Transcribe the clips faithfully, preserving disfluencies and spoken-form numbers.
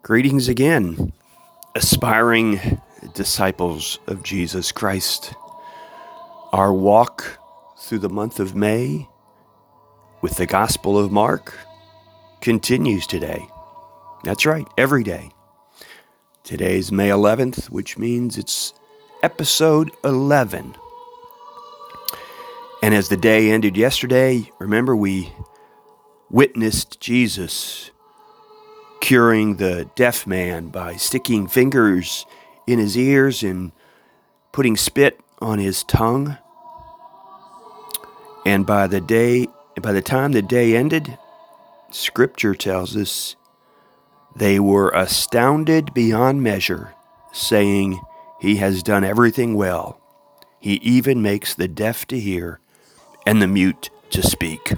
Greetings again, aspiring disciples of Jesus Christ. Our walk through the month of May with the Gospel of Mark continues today. That's right, every day. Today's May eleventh, which means it's episode eleven. And as the day ended yesterday, remember we witnessed Jesus curing the deaf man by sticking fingers in his ears and putting spit on his tongue. And by the day, by the time the day ended, Scripture tells us they were astounded beyond measure, saying, "He has done everything well. He even makes the deaf to hear and the mute to speak."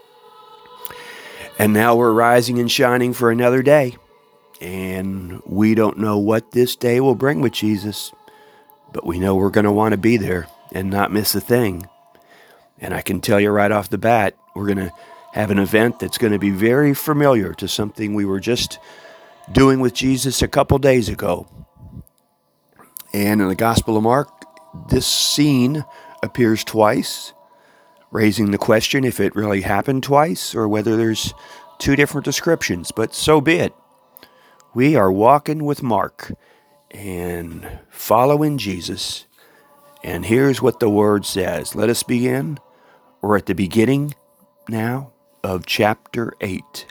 And now we're rising and shining for another day. And we don't know what this day will bring with Jesus, but we know we're going to want to be there and not miss a thing. And I can tell you right off the bat, we're going to have an event that's going to be very familiar to something we were just doing with Jesus a couple days ago. And in the Gospel of Mark, this scene appears twice, raising the question if it really happened twice or whether there's two different descriptions, but so be it. We are walking with Mark and following Jesus. And here's what the word says. Let us begin. We're at the beginning now of chapter eight.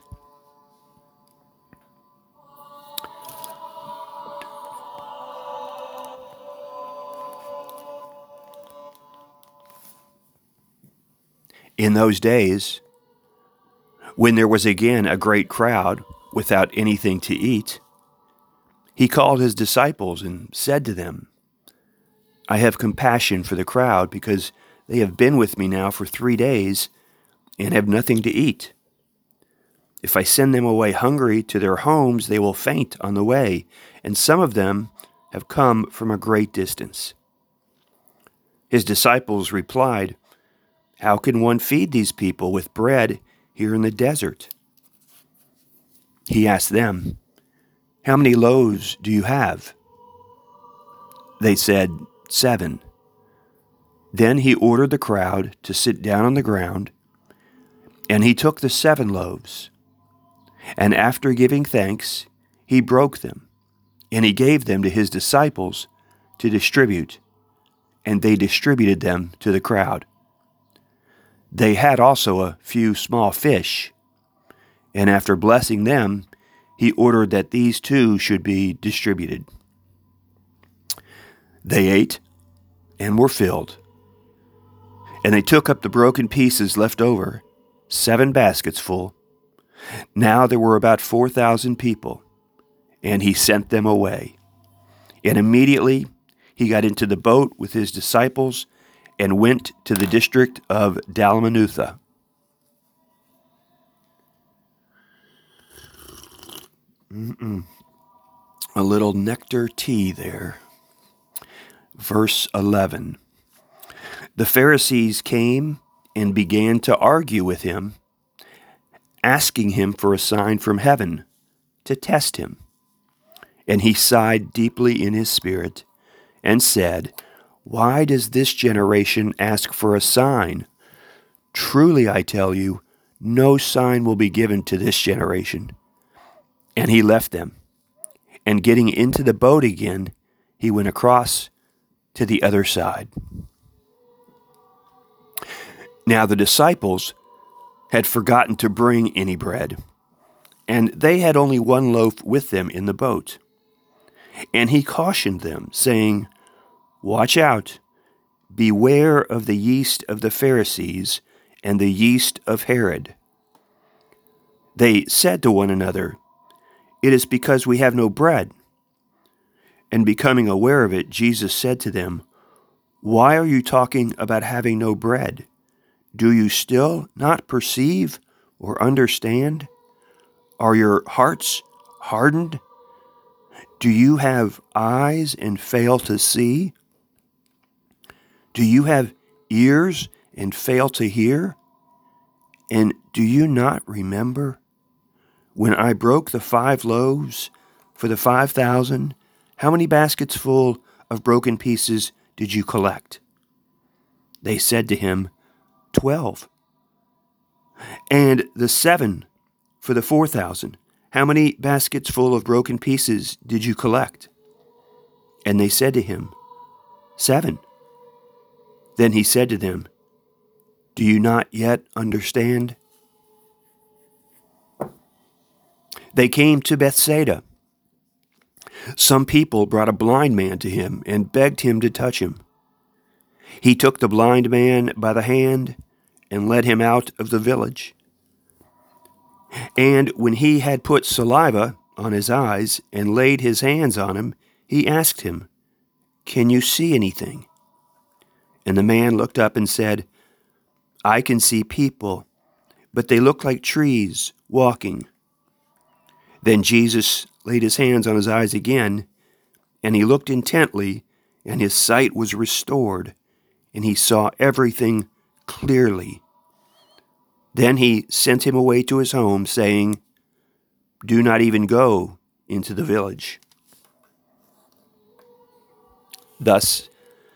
In those days, when there was again a great crowd without anything to eat, he called his disciples and said to them, "I have compassion for the crowd because they have been with me now for three days and have nothing to eat. If I send them away hungry to their homes, they will faint on the way, and some of them have come from a great distance." His disciples replied, "How can one feed these people with bread here in the desert?" He asked them, "How many loaves do you have?" They said, "Seven." Then he ordered the crowd to sit down on the ground, and he took the seven loaves, and after giving thanks, he broke them, and he gave them to his disciples to distribute, and they distributed them to the crowd. They had also a few small fish, and after blessing them, he ordered that these too should be distributed. They ate and were filled, and they took up the broken pieces left over, seven baskets full. Now there were about four thousand people, and he sent them away. And immediately he got into the boat with his disciples and went to the district of Dalmanutha. Mm-mm. A little nectar tea there. Verse eleven. The Pharisees came and began to argue with him, asking him for a sign from heaven to test him. And he sighed deeply in his spirit and said, "Why does this generation ask for a sign? Truly I tell you, no sign will be given to this generation." And he left them, and getting into the boat again, he went across to the other side. Now the disciples had forgotten to bring any bread, and they had only one loaf with them in the boat. And he cautioned them, saying, "Watch out, beware of the yeast of the Pharisees and the yeast of Herod." They said to one another, "It is because we have no bread." And becoming aware of it, Jesus said to them, "Why are you talking about having no bread? Do you still not perceive or understand? Are your hearts hardened? Do you have eyes and fail to see? Do you have ears and fail to hear? And do you not remember when I broke the five loaves for the five thousand, how many baskets full of broken pieces did you collect?" They said to him, "Twelve." "And the seven for the four thousand, how many baskets full of broken pieces did you collect?" And they said to him, "Seven." Then he said to them, "Do you not yet understand?" They came to Bethsaida. Some people brought a blind man to him and begged him to touch him. He took the blind man by the hand and led him out of the village. And when he had put saliva on his eyes and laid his hands on him, he asked him, "Can you see anything?" And the man looked up and said, "I can see people, but they look like trees walking." Then Jesus laid his hands on his eyes again, and he looked intently, and his sight was restored, and he saw everything clearly. Then he sent him away to his home, saying, "Do not even go into the village." Thus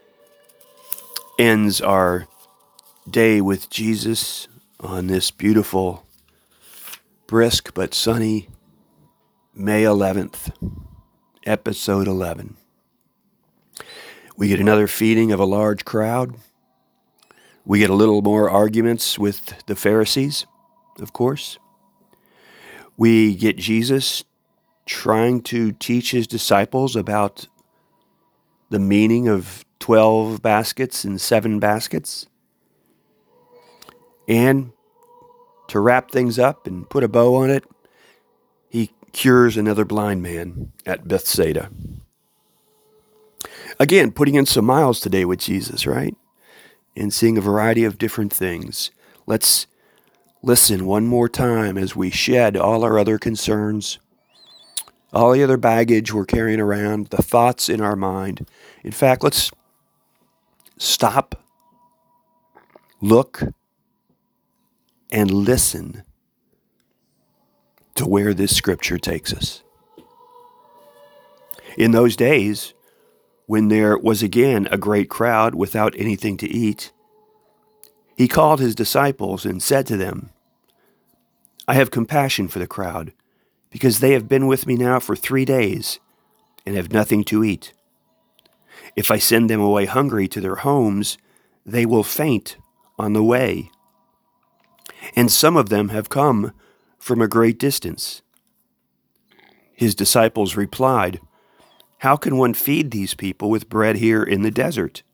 ends our day with Jesus on this beautiful, brisk but sunny May eleventh, episode eleven. We get another feeding of a large crowd. We get a little more arguments with the Pharisees, of course. We get Jesus trying to teach his disciples about the meaning of twelve baskets and seven baskets. And to wrap things up and put a bow on it, he cures another blind man at Bethsaida. Again, putting in some miles today with Jesus, right? And seeing a variety of different things. Let's listen one more time as we shed all our other concerns, all the other baggage we're carrying around, the thoughts in our mind. In fact, let's stop, look, and listen to where this scripture takes us. In those days, when there was again a great crowd without anything to eat, he called his disciples and said to them, "I have compassion for the crowd, because they have been with me now for three days and have nothing to eat. If I send them away hungry to their homes, they will faint on the way. And some of them have come from a great distance." His disciples replied, "How can one feed these people with bread here in the desert?"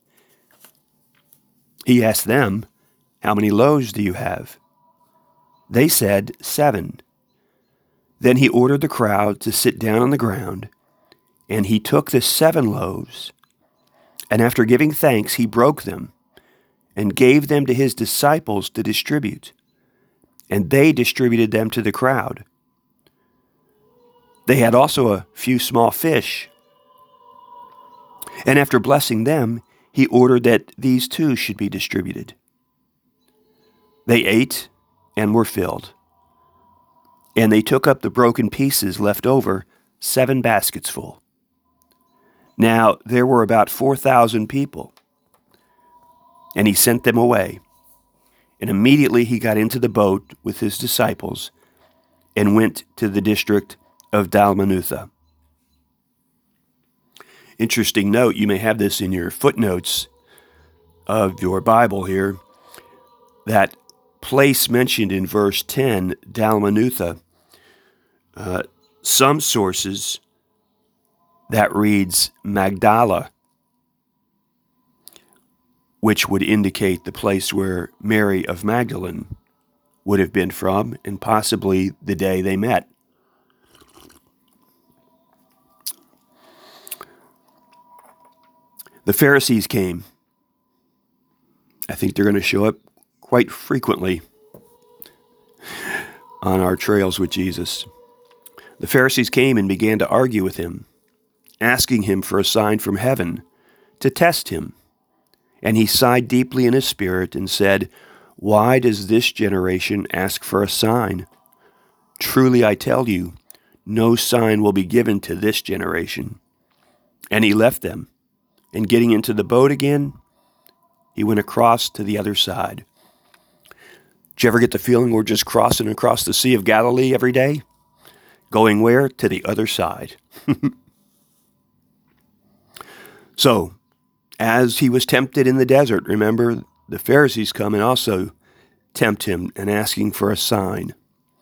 He asked them, "How many loaves do you have?" They said, "Seven." Then he ordered the crowd to sit down on the ground, and he took the seven loaves, and after giving thanks, he broke them and gave them to his disciples to distribute, and they distributed them to the crowd. They had also a few small fish, and after blessing them, he ordered that these too should be distributed. They ate and were filled, and they took up the broken pieces left over, seven baskets full. Now there were about four thousand people, and he sent them away. And immediately he got into the boat with his disciples and went to the district of Dalmanutha. Interesting note, you may have this in your footnotes of your Bible here, that place mentioned in verse ten, Dalmanutha, uh, some sources that reads Magdala, which would indicate the place where Mary of Magdalene would have been from, and possibly the day they met. The Pharisees came. I think they're going to show up quite frequently on our trails with Jesus. The Pharisees came and began to argue with him, asking him for a sign from heaven to test him. And he sighed deeply in his spirit and said, "Why does this generation ask for a sign? Truly I tell you, no sign will be given to this generation." And he left them, and getting into the boat again, he went across to the other side. Did you ever get the feeling we're just crossing across the Sea of Galilee every day? Going where? To the other side. So, as he was tempted in the desert, remember, the Pharisees come and also tempt him and asking for a sign.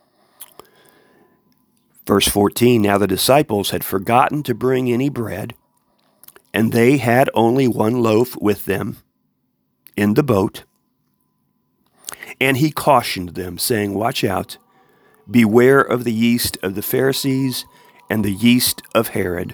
Verse fourteen, "Now the disciples had forgotten to bring any bread, and they had only one loaf with them in the boat. And he cautioned them, saying, 'Watch out, beware of the yeast of the Pharisees and the yeast of Herod.'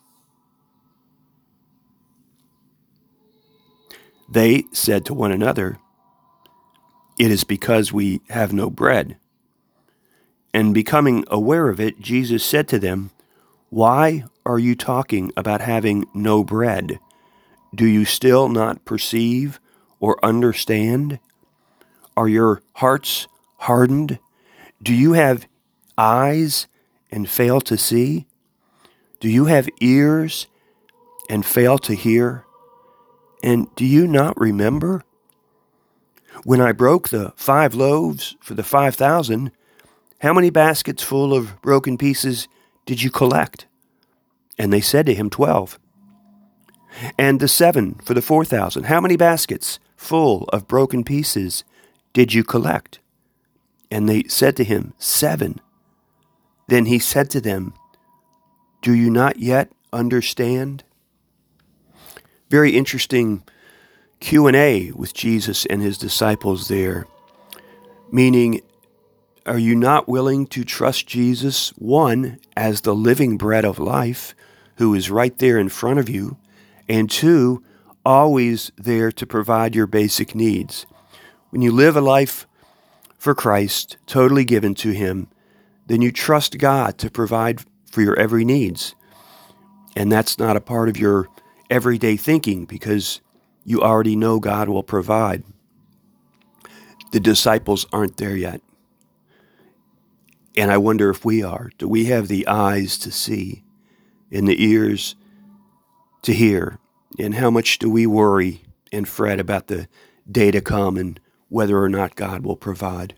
They said to one another, 'It is because we have no bread.' And becoming aware of it, Jesus said to them, 'Why are you talking about having no bread? Do you still not perceive or understand? Are your hearts hardened? Do you have eyes and fail to see? Do you have ears and fail to hear? And do you not remember? When I broke the five loaves for the five thousand, how many baskets full of broken pieces did you collect?' And they said to him, Twelve. And the seven for the four thousand, how many baskets full of broken pieces did you collect? And they said to him, Seven. Then he said to them, Do you not yet understand?" Very interesting Q and A with Jesus and his disciples there, meaning, are you not willing to trust Jesus, one, as the living bread of life, who is right there in front of you, and two, always there to provide your basic needs? When you live a life for Christ, totally given to him, then you trust God to provide for your every needs. And that's not a part of your everyday thinking, because you already know God will provide. The disciples aren't there yet. And I wonder if we are. Do we have the eyes to see and the ears to hear? And how much do we worry and fret about the day to come and whether or not God will provide?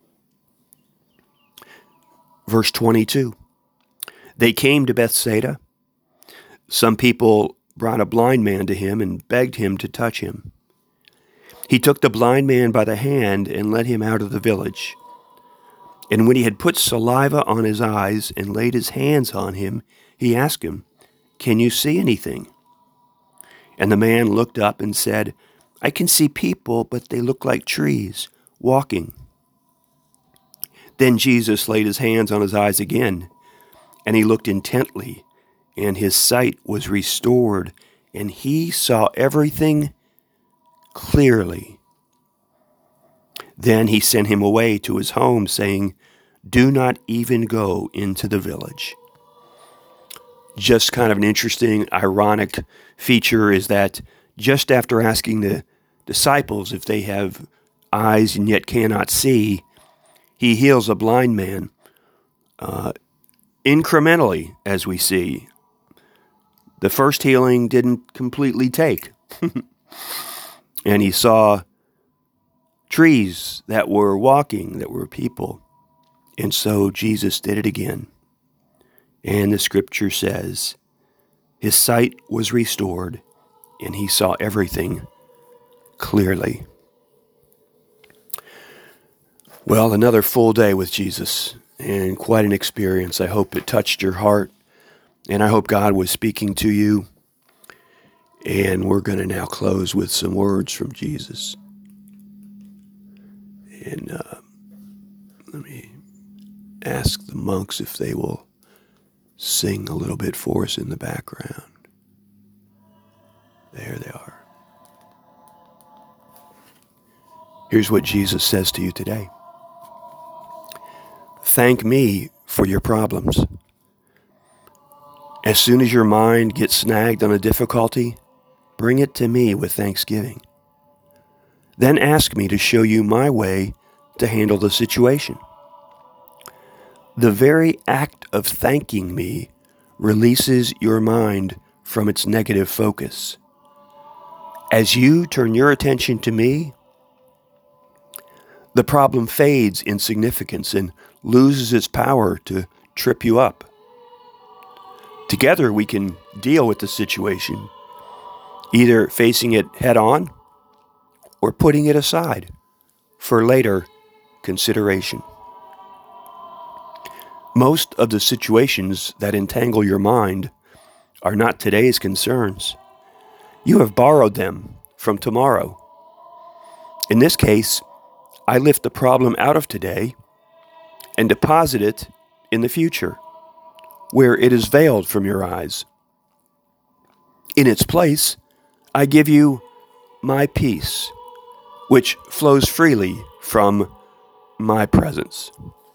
Verse twenty-two, they came to Bethsaida. Some people brought a blind man to him and begged him to touch him. He took the blind man by the hand and led him out of the village. And when he had put saliva on his eyes and laid his hands on him, he asked him, Can you see anything? And the man looked up and said, I can see people, but they look like trees, walking. Then Jesus laid his hands on his eyes again, and he looked intently, and his sight was restored, and he saw everything clearly. Then he sent him away to his home, saying, Do not even go into the village. Just kind of an interesting, ironic feature is that just after asking the disciples if they have eyes and yet cannot see, he heals a blind man uh, incrementally, as we see. The first healing didn't completely take. And he saw trees that were walking, that were people. And so Jesus did it again. And the scripture says, his sight was restored, and he saw everything clearly. Well, another full day with Jesus, and quite an experience. I hope it touched your heart, and I hope God was speaking to you. And we're going to now close with some words from Jesus. And uh, let me ask the monks if they will sing a little bit for us in the background. There they are. Here's what Jesus says to you today. Thank me for your problems. As soon as your mind gets snagged on a difficulty, bring it to me with thanksgiving. Then ask me to show you my way to handle the situation. The very act of thanking me releases your mind from its negative focus. As you turn your attention to me, the problem fades in significance and loses its power to trip you up. Together we can deal with the situation, either facing it head on or putting it aside for later consideration. Most of the situations that entangle your mind are not today's concerns. You have borrowed them from tomorrow. In this case, I lift the problem out of today and deposit it in the future, where it is veiled from your eyes. In its place, I give you my peace, which flows freely from my presence.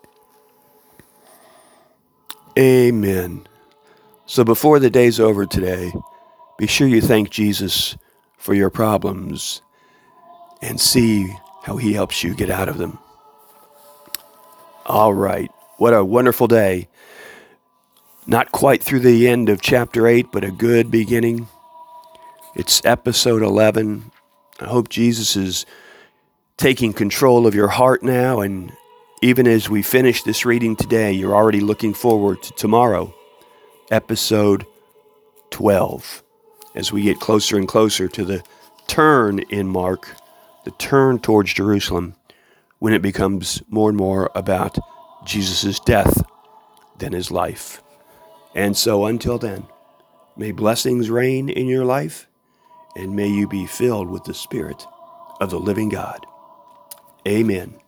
Amen. So before the day's over today, be sure you thank Jesus for your problems and see how he helps you get out of them. All right. What a wonderful day. Not quite through the end of chapter eight, but a good beginning. It's episode eleven. I hope Jesus is taking control of your heart now, and even as we finish this reading today, you're already looking forward to tomorrow, episode twelve, as we get closer and closer to the turn in Mark, the turn towards Jerusalem, when it becomes more and more about Jesus' death than his life. And so until then, may blessings reign in your life, and may you be filled with the Spirit of the living God. Amen.